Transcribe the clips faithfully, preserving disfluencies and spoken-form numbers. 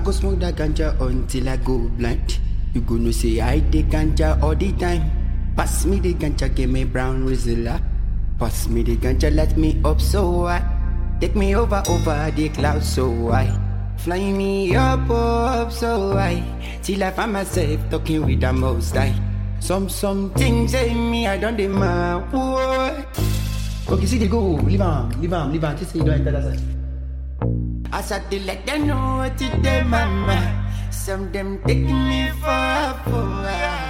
go smoke that ganja until I go blind. You gonna say I take ganja all the time. Pass me the ganja, give me brown Rizla. Pass me the ganja, let me up so high. Take me over, over the clouds so high. Fly me up, up so high. Till I find myself talking with the most high. Some, some things say me, I don't demand. What? Okay, see they go, leave on, leave on, leave on. Just say you don't enter that side. I said to let them know what it is, mama. Some them taking me for a fool.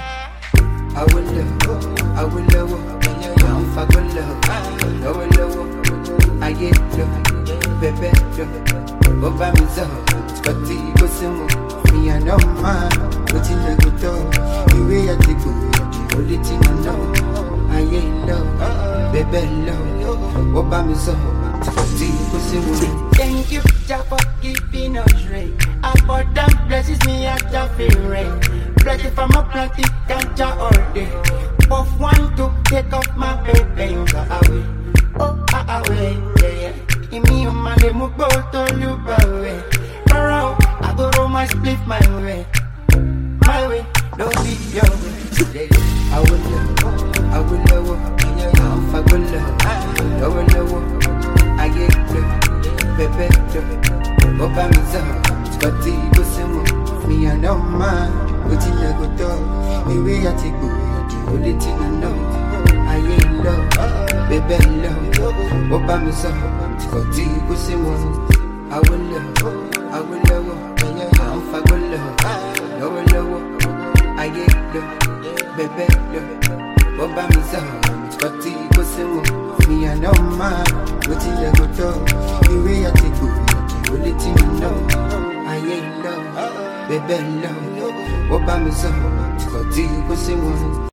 I will love, I will love, I'm fucking love, I will love, I get love, baby love, go by me so, Scotty go some me and no man, but in the good dog, the way I take you, only thing I know, I ain't love, baby love, go by me so, Scotty go some. Thank you, Jah, for keeping us right. I bought them blesses me at the feel right. Blessed from a plenty ganja all day. Puff one to take off my baby away. Oh, away, yeah, yeah. In me, man, they move go to you, away. Around, I go to my split my way. My way, don't be your way. I will love, I will love, I'm for good love. I will love, I get love, baby, love. Go by me, so, Scotty, go some me and no man. Waiting I go dog, the way I take go, the only thing I know, I ain't love, baby love, what by me so, Scotty go say one, I will love, I will love, I'm for good love, I will love, I get love, baby love, what by me so, Scotty go say one, me and no man, waiting I go dog, the way I take go, the only thing I know, I ain't love, baby love. What about me, so? Scotty, go say one.